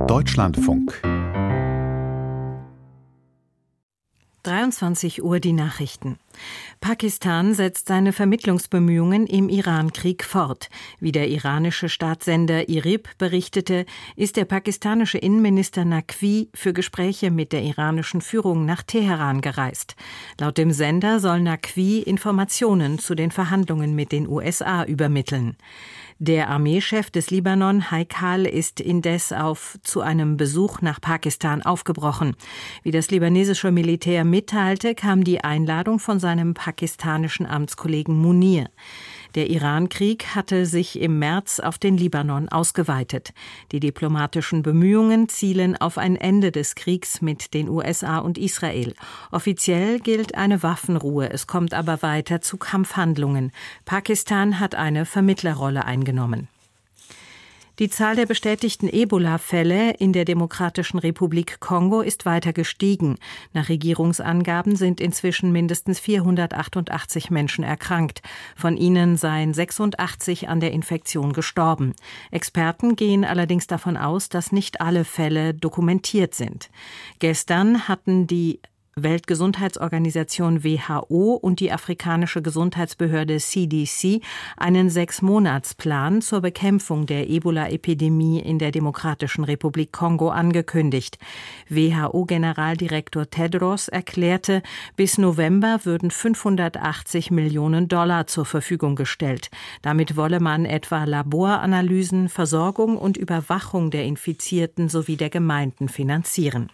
Deutschlandfunk. 23 Uhr die Nachrichten. Pakistan setzt seine Vermittlungsbemühungen im Iran-Krieg fort. Wie der iranische Staatssender IRIB berichtete, ist der pakistanische Innenminister Naqvi für Gespräche mit der iranischen Führung nach Teheran gereist. Laut dem Sender soll Naqvi Informationen zu den Verhandlungen mit den USA übermitteln. Der Armeechef des Libanon, Haikal, ist indes zu einem Besuch nach Pakistan aufgebrochen. Wie das libanesische Militär mitteilte, kam die Einladung von seinem pakistanischen Amtskollegen Munir. Der Iran-Krieg hatte sich im März auf den Libanon ausgeweitet. Die diplomatischen Bemühungen zielen auf ein Ende des Kriegs mit den USA und Israel. Offiziell gilt eine Waffenruhe, es kommt aber weiter zu Kampfhandlungen. Pakistan hat eine Vermittlerrolle eingenommen. Die Zahl der bestätigten Ebola-Fälle in der Demokratischen Republik Kongo ist weiter gestiegen. Nach Regierungsangaben sind inzwischen mindestens 488 Menschen erkrankt. Von ihnen seien 86 an der Infektion gestorben. Experten gehen allerdings davon aus, dass nicht alle Fälle dokumentiert sind. Gestern hatten die Weltgesundheitsorganisation WHO und die afrikanische Gesundheitsbehörde CDC einen 6-Monats-Plan zur Bekämpfung der Ebola-Epidemie in der Demokratischen Republik Kongo angekündigt. WHO-Generaldirektor Tedros erklärte, bis November würden $580 Millionen zur Verfügung gestellt. Damit wolle man etwa Laboranalysen, Versorgung und Überwachung der Infizierten sowie der Gemeinden finanzieren.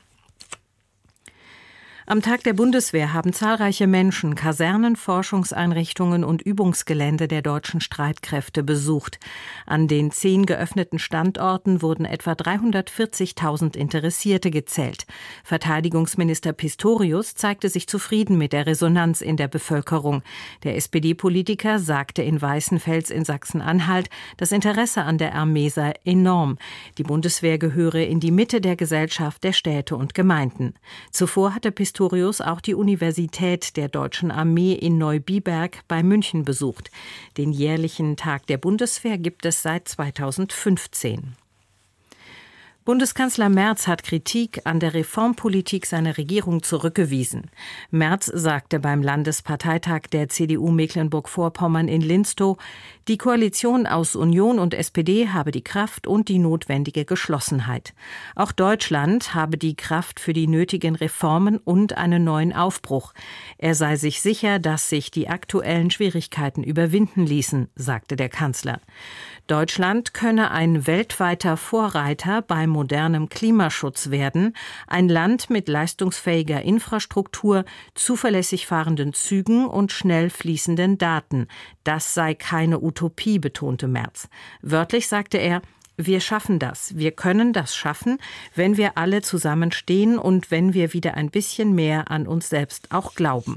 Am Tag der Bundeswehr haben zahlreiche Menschen Kasernen, Forschungseinrichtungen und Übungsgelände der deutschen Streitkräfte besucht. An den 10 geöffneten Standorten wurden etwa 340.000 Interessierte gezählt. Verteidigungsminister Pistorius zeigte sich zufrieden mit der Resonanz in der Bevölkerung. Der SPD-Politiker sagte in Weißenfels in Sachsen-Anhalt, das Interesse an der Armee sei enorm. Die Bundeswehr gehöre in die Mitte der Gesellschaft, der Städte und Gemeinden. Zuvor hatte Pistorius auch die Universität der Deutschen Armee in Neubiberg bei München besucht. Den jährlichen Tag der Bundeswehr gibt es seit 2015. Bundeskanzler Merz hat Kritik an der Reformpolitik seiner Regierung zurückgewiesen. Merz sagte beim Landesparteitag der CDU Mecklenburg-Vorpommern in Linstow, die Koalition aus Union und SPD habe die Kraft und die notwendige Geschlossenheit. Auch Deutschland habe die Kraft für die nötigen Reformen und einen neuen Aufbruch. Er sei sich sicher, dass sich die aktuellen Schwierigkeiten überwinden ließen, sagte der Kanzler. Deutschland könne ein weltweiter Vorreiter beim modernem Klimaschutz werden, ein Land mit leistungsfähiger Infrastruktur, zuverlässig fahrenden Zügen und schnell fließenden Daten. Das sei keine Utopie, betonte Merz. Wörtlich sagte er, wir schaffen das. Wir können das schaffen, wenn wir alle zusammenstehen und wenn wir wieder ein bisschen mehr an uns selbst auch glauben.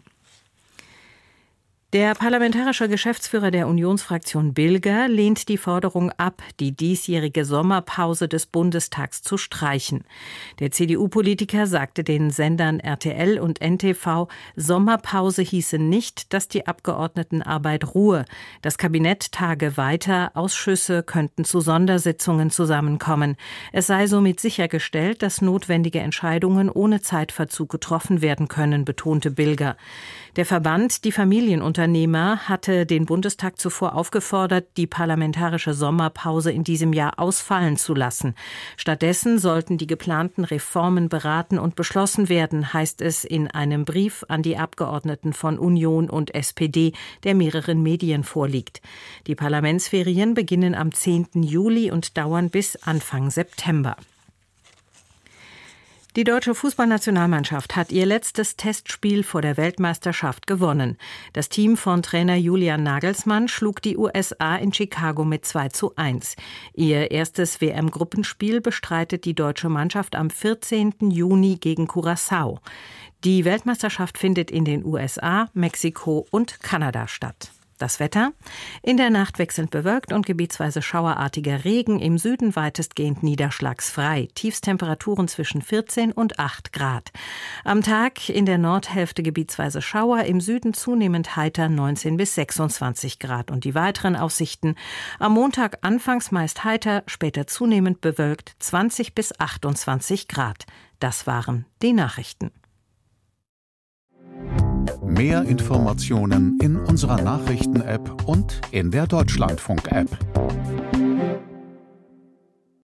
Der parlamentarische Geschäftsführer der Unionsfraktion Bilger lehnt die Forderung ab, die diesjährige Sommerpause des Bundestags zu streichen. Der CDU-Politiker sagte den Sendern RTL und NTV, Sommerpause hieße nicht, dass die Abgeordnetenarbeit ruhe. Das Kabinett tage weiter, Ausschüsse könnten zu Sondersitzungen zusammenkommen. Es sei somit sichergestellt, dass notwendige Entscheidungen ohne Zeitverzug getroffen werden können, betonte Bilger. Der Verband Die Familienunternehmer hatte den Bundestag zuvor aufgefordert, die parlamentarische Sommerpause in diesem Jahr ausfallen zu lassen. Stattdessen sollten die geplanten Reformen beraten und beschlossen werden, heißt es in einem Brief an die Abgeordneten von Union und SPD, der mehreren Medien vorliegt. Die Parlamentsferien beginnen am 10. Juli und dauern bis Anfang September. Die deutsche Fußballnationalmannschaft hat ihr letztes Testspiel vor der Weltmeisterschaft gewonnen. Das Team von Trainer Julian Nagelsmann schlug die USA in Chicago mit 2:1. Ihr erstes WM-Gruppenspiel bestreitet die deutsche Mannschaft am 14. Juni gegen Curaçao. Die Weltmeisterschaft findet in den USA, Mexiko und Kanada statt. Das Wetter: In der Nacht wechselnd bewölkt und gebietsweise schauerartiger Regen, im Süden weitestgehend niederschlagsfrei. Tiefstemperaturen zwischen 14 und 8 Grad. Am Tag in der Nordhälfte gebietsweise Schauer, im Süden zunehmend heiter 19 bis 26 Grad. Und die weiteren Aussichten: Am Montag anfangs meist heiter, später zunehmend bewölkt 20 bis 28 Grad. Das waren die Nachrichten. Mehr Informationen in unserer Nachrichten-App und in der Deutschlandfunk-App.